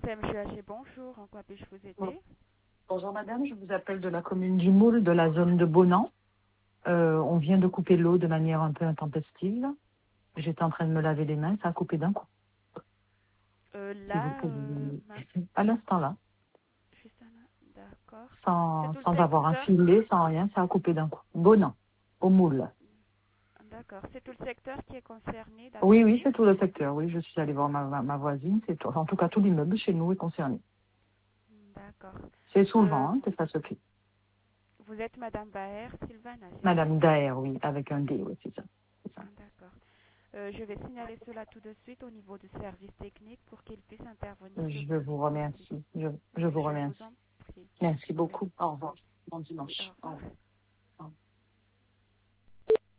C'est M. Haché, bonjour. En quoi puis-je vous Bon- aider? Bonjour madame, je vous appelle de la commune du Moule, de la zone de Bonan. On vient de couper l'eau de manière un peu intempestive. J'étais en train de me laver les mains, ça a coupé d'un coup. Si vous Là, pouvez... À l'instant là, juste un... D'accord. C'est sans, tout le sans avoir un secteur? filet, sans rien, ça a coupé d'un coup. Bonan, au Moule. D'accord. C'est tout le secteur qui est concerné, Oui, d'après oui, vous? c'est tout le secteur. Oui, je suis allée voir ma voisine. C'est tout. En tout cas, tout l'immeuble chez nous est concerné. D'accord. C'est sous le Euh, vent hein, que ça se fait. Vous êtes Madame Baer Sylvana, c'est ça? Madame Daher, oui, avec un D, oui, c'est ça. C'est ça. D'accord. Je vais signaler cela tout de suite au niveau du service technique pour qu'il puisse intervenir le Je plus vous vite possible. remercie. Je vous Je vous remercie. en prie. Merci Merci. beaucoup. Au revoir. Bon Oui, au dimanche. Au revoir. revoir.